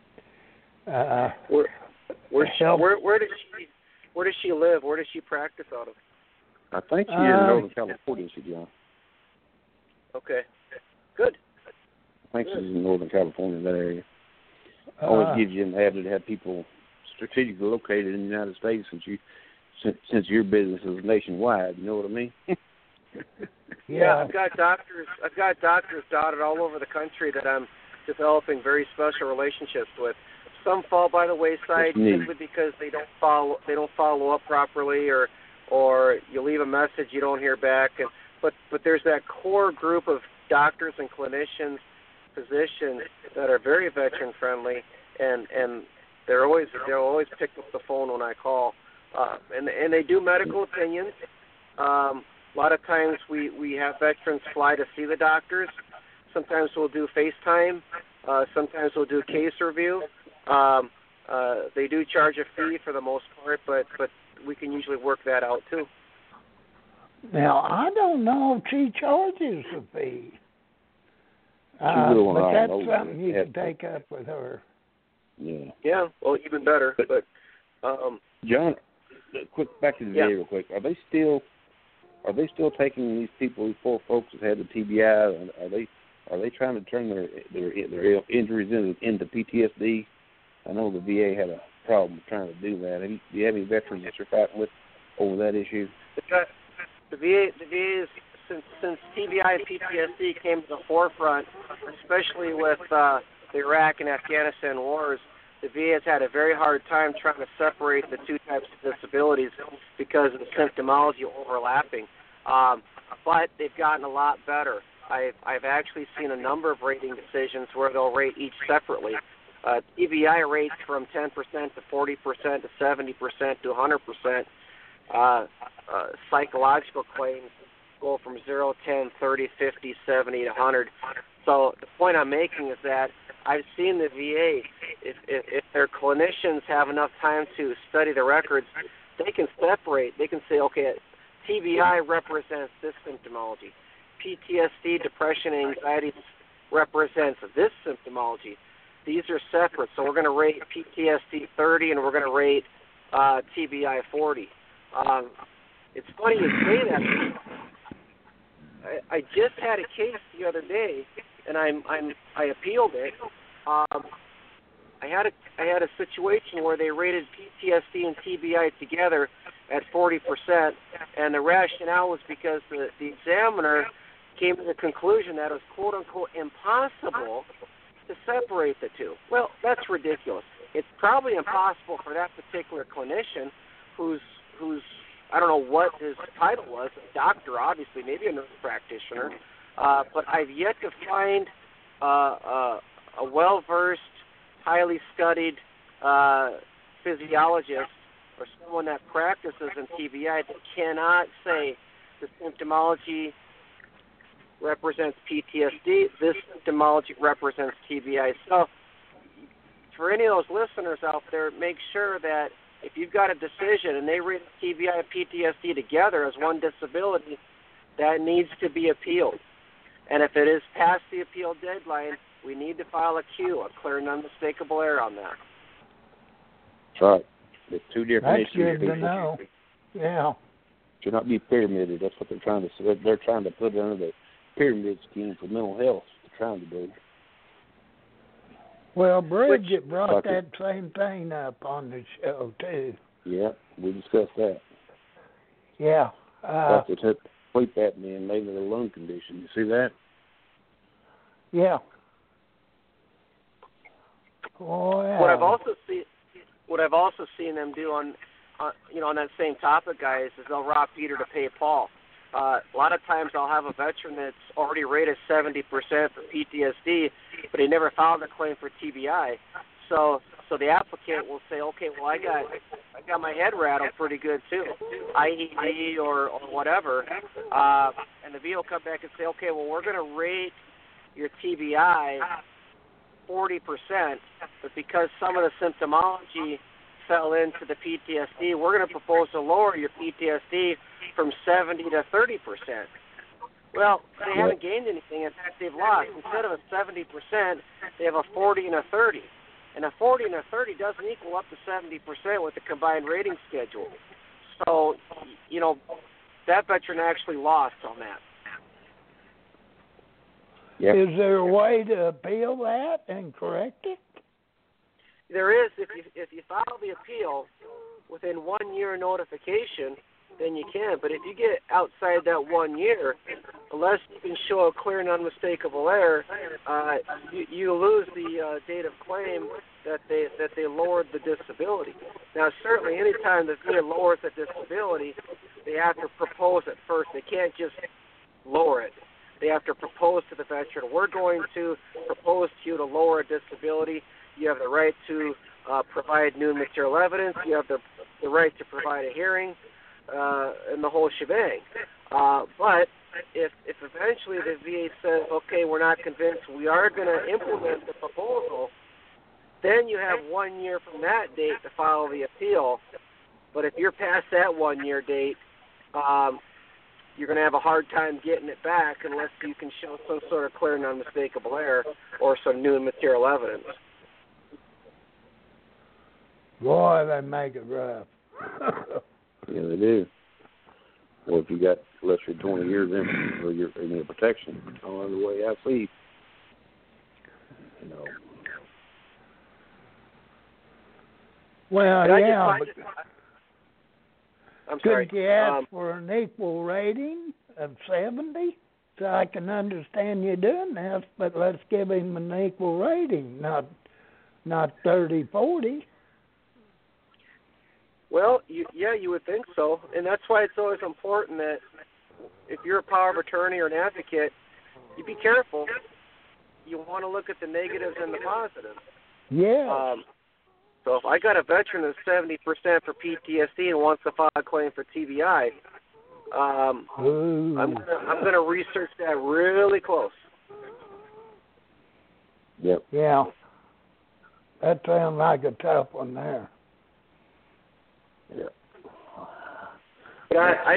Where does she live? Where does she practice out of? I think she's in Northern California, John. Okay, good. I think she's in Northern California, that area. Always gives you an habit to have people strategically located in the United States since your business is nationwide. You know what I mean? Yeah, I've got doctors dotted all over the country that I'm developing very special relationships with. Some fall by the wayside simply because they don't follow up properly, or you leave a message you don't hear back. But there's that core group of doctors and clinicians, physicians that are very veteran friendly, and they'll always pick up the phone when I call, and they do medical opinions. A lot of times we have veterans fly to see the doctors. Sometimes we'll do FaceTime. Sometimes we'll do case review. They do charge a fee for the most part, but we can usually work that out too. Now, I don't know if she charges a fee. But that's something you can take up with her. Yeah. Yeah, well, even better. But John, quick back to the VA real quick. Are they still taking these people, these poor folks that had the TBI? Are they trying to turn their injuries into PTSD? I know the VA had a problem trying to do that. Do you have any veterans that you're fighting with over that issue? The VA is, since TBI and PTSD came to the forefront, especially with the Iraq and Afghanistan wars, the VA has had a very hard time trying to separate the two types of disabilities because of the symptomology overlapping. But they've gotten a lot better. I've actually seen a number of rating decisions where they'll rate each separately. TBI rates from 10% to 40% to 70% to 100%. Psychological claims go from 0, 10, 30, 50, 70 to 100. So the point I'm making is that I've seen the VA, if their clinicians have enough time to study the records, they can separate. They can say, okay, TBI represents this symptomology. PTSD, depression, anxiety represents this symptomology. These are separate. So we're going to rate PTSD 30 and we're going to rate TBI 40. It's funny you say that. I just had a case the other day, and I appealed it. I had a situation where they rated PTSD and TBI together at 40%, and the rationale was because the examiner came to the conclusion that it was quote unquote impossible to separate the two. Well, that's ridiculous. It's probably impossible for that particular clinician who's I don't know what his title was, a doctor obviously, maybe a nurse practitioner, but I've yet to find a well-versed, highly studied physiologist or someone that practices in TBI that cannot say the symptomology represents PTSD, this symptomology represents TBI. So for any of those listeners out there, make sure that if you've got a decision and they read TBI and PTSD together as one disability, that needs to be appealed. And if it is past the appeal deadline, we need to file a Q, a clear and unmistakable error on that. That's right. There's two different That's issues. good to know. Yeah. Should not be pyramided. That's what they're trying to say. They're trying to put it under the pyramid scheme for mental health. They're trying to do. Well, Bridget brought that same thing up on the show, too. Yeah, we discussed that. Yeah. They took sleep apnea and made it a lung condition. You see that? Yeah. Oh, yeah. What I've also seen them do on that same topic, guys, is they'll rob Peter to pay Paul. A lot of times I'll have a veteran that's already rated 70% for PTSD, but he never filed a claim for TBI. So the applicant will say, okay, well I got my head rattled pretty good too, IED or whatever, and the VA will come back and say, okay, well we're going to rate your TBI 40%, but because some of the symptomology fell into the PTSD, we're going to propose to lower your PTSD from 70 to 30%. Well, they haven't gained anything. In fact, they've lost. Instead of a 70%, they have a 40 and a 30. And a 40 and a 30 doesn't equal up to 70% with the combined rating schedule. So, that veteran actually lost on that. Yep. Is there a way to appeal that and correct it? There is. If you file the appeal within 1 year notification, then you can. But if you get outside that 1 year, unless you can show a clear and unmistakable error, you lose the date of claim that they lowered the disability. Now, certainly, any time the VA lowers the disability, they have to propose it first. They can't just lower it. They have to propose to the veteran, we're going to propose to you to lower a disability. You have the right to provide new material evidence. You have the right to provide a hearing, and the whole shebang. But if eventually the VA says, okay, we're not convinced, we are going to implement the proposal, then you have 1 year from that date to file the appeal. But if you're past that 1 year date, you're going to have a hard time getting it back unless you can show some sort of clear and unmistakable error or some new material evidence. Boy, they make it rough. Yeah, they do. Well, if you got less than 20 years in, or you're in your protection, all the way I see. Well, yeah, but I'm sorry. couldn't you ask for an equal rating of 70? So I can understand you doing this, but let's give him an equal rating, not 30-40. Well, you would think so, and that's why it's always important that if you're a power of attorney or an advocate, you be careful. You want to look at the negatives and the positives. Yeah. So if I got a veteran that's 70% for PTSD and wants to file a claim for TBI, I'm gonna research that really close. Yep. Yeah. That sounds like a tough one there. Yeah. But I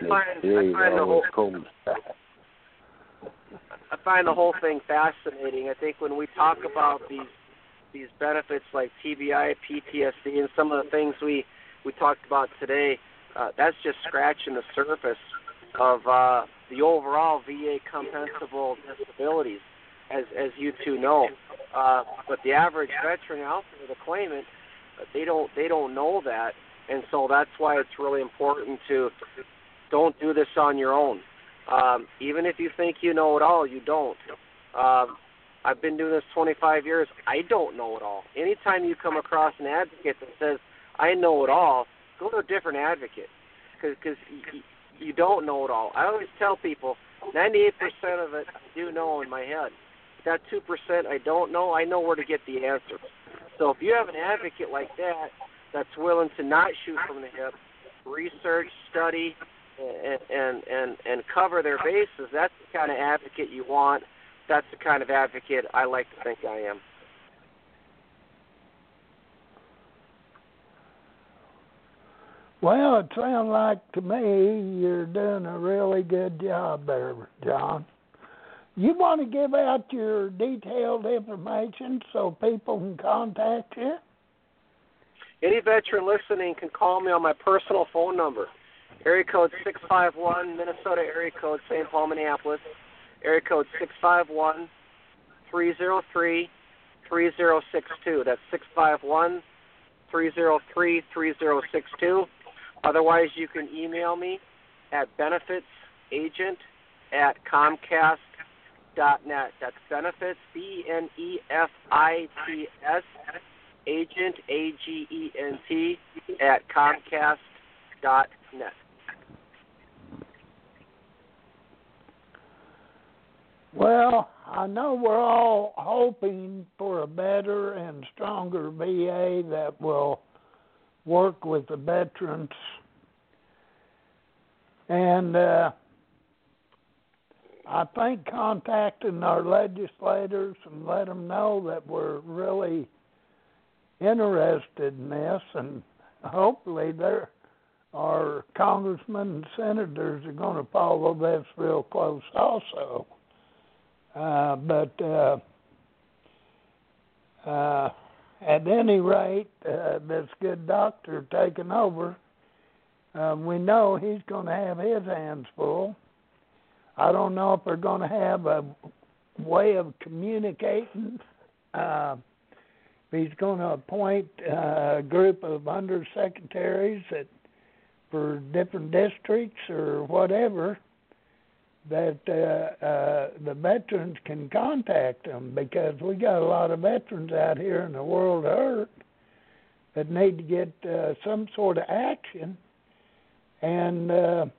find the whole thing fascinating. I think when we talk about these benefits like TBI, PTSD, and some of the things we talked about today, that's just scratching the surface of the overall VA compensable disabilities. as you two know. But the average veteran out there, the claimant, they don't know that, and so that's why it's really important to don't do this on your own. Even if you think you know it all, you don't. I've been doing this 25 years. I don't know it all. Anytime you come across an advocate that says, I know it all, go to a different advocate because you don't know it all. I always tell people 98% of it I do know in my head. That 2% I don't know, I know where to get the answers. So if you have an advocate like that that's willing to not shoot from the hip, research, study, and cover their bases, that's the kind of advocate you want. That's the kind of advocate I like to think I am. Well, it sounds like to me you're doing a really good job there, John. You want to give out your detailed information so people can contact you? Any veteran listening can call me on my personal phone number, area code 651, Minnesota area code, St. Paul, Minneapolis, area code 651-303-3062. That's 651-303-3062. Otherwise, you can email me at benefitsagent@comcast.net. That's benefits, BENEFITS, agent, AGENT, @comcast.net. Well, I know we're all hoping for a better and stronger VA that will work with the veterans. And I think contacting our legislators and let them know that we're really interested in this, and hopefully our congressmen and senators are going to follow this real close also. But at any rate, this good doctor taking over, we know he's going to have his hands full. I don't know if they're going to have a way of communicating. He's going to appoint a group of undersecretaries for different districts or whatever, that the veterans can contact them, because we got a lot of veterans out here in the world of hurt that need to get some sort of action. And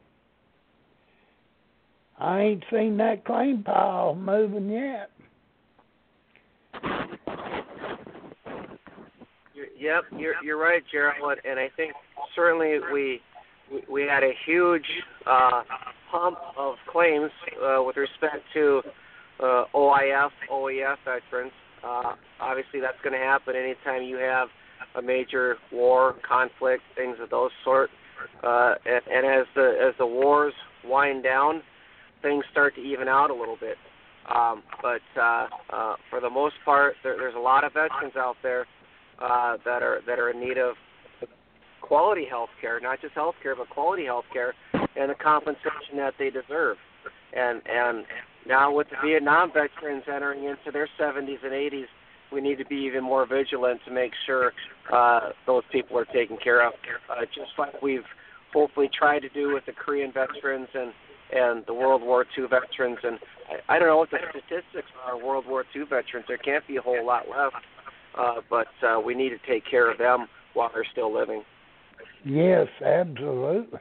I ain't seen that claim pile moving yet. Yep, you're right, Gerald, and I think certainly we had a huge pump of claims with respect to OIF, OEF veterans. Obviously, that's going to happen anytime you have a major war, conflict, things of those sort. And as the wars wind down, things start to even out a little bit. But for the most part, there's a lot of veterans out there that are in need of quality health care, not just health care, but quality health care and the compensation that they deserve. And now with the Vietnam veterans entering into their 70s and 80s, we need to be even more vigilant to make sure those people are taken care of, just like we've hopefully tried to do with the Korean veterans and the World War II veterans. And I don't know what the statistics are, World War II veterans. There can't be a whole lot left, but we need to take care of them while they're still living. Yes, absolutely.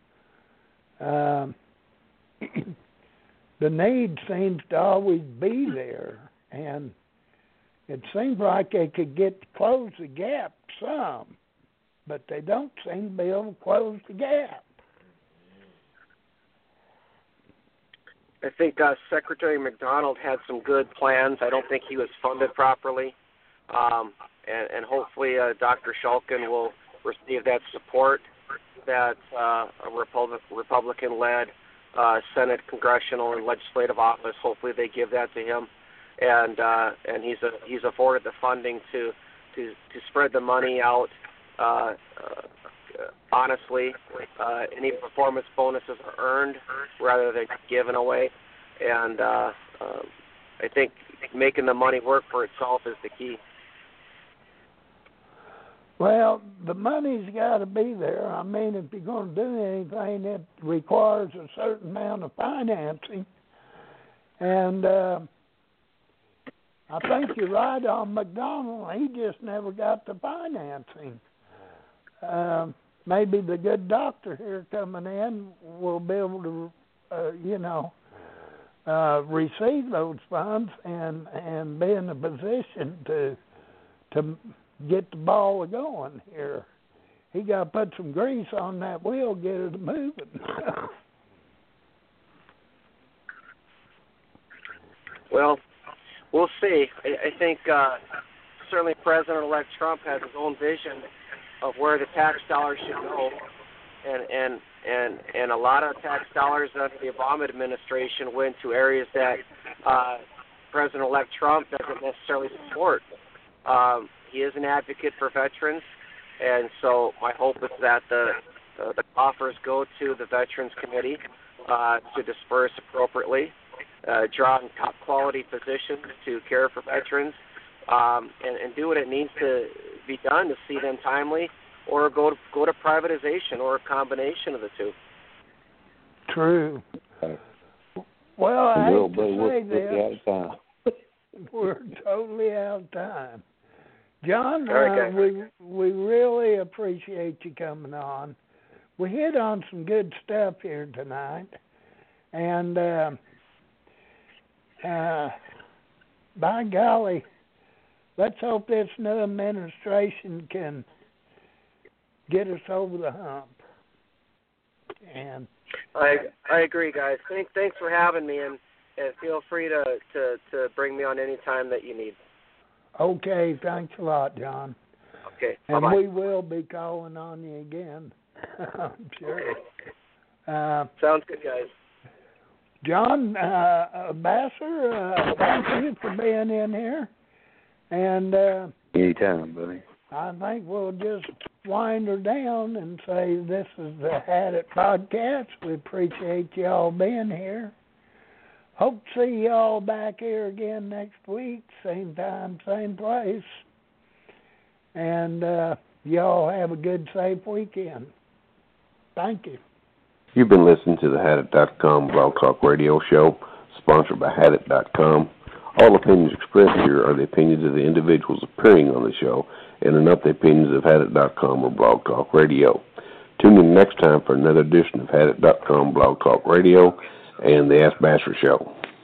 The need seems to always be there, and it seems like they could close the gap some, but they don't seem to be able to close the gap. I think Secretary McDonald had some good plans. I don't think he was funded properly, and hopefully Dr. Shulkin will receive that support that a Republican-led Senate, congressional, and legislative office. Hopefully, they give that to him, and he's afforded the funding to spread the money out honestly. Any performance bonuses are earned rather than given away, and I think making the money work for itself is the key. Well, the money's got to be there. I mean, if you're going to do anything, it requires a certain amount of financing. And I think you're right on McDonald. He just never got the financing. Maybe the good doctor here coming in will be able to, receive those funds and be in a position to get the ball going here. He got to put some grease on that wheel, get it moving. Well, we'll see. I think certainly President-elect Trump has his own vision of where the tax dollars should go, and a lot of tax dollars under the Obama administration went to areas that President-elect Trump doesn't necessarily support. He is an advocate for veterans, and so my hope is that the coffers go to the Veterans Committee to disperse appropriately, draw in top quality physicians to care for veterans, and do what it needs to be done to see them timely, or go to privatization, or a combination of the two. True. Well, I hate to say this. We're totally out of time. John, we really appreciate you coming on. We hit on some good stuff here tonight, and by golly, let's hope this new administration can get us over the hump. And I agree, guys. Thanks for having me, and feel free to bring me on any time that you need. Okay, thanks a lot, John. Okay, and bye-bye. we will be calling on you again, I'm sure. Sounds good, guys. John, Basser, thank you for being in here. And anytime, buddy. I think we'll just wind her down and say this is the Had It Podcast. We appreciate y'all being here. Hope to see y'all back here again next week, same time, same place. And y'all have a good, safe weekend. Thank you. You've been listening to the Hadit.com Blog Talk Radio Show, sponsored by Hadit.com. All opinions expressed here are the opinions of the individuals appearing on the show and are not the opinions of Hadit.com or Blog Talk Radio. Tune in next time for another edition of Hadit.com Blog Talk Radio and the Ask Basser Show.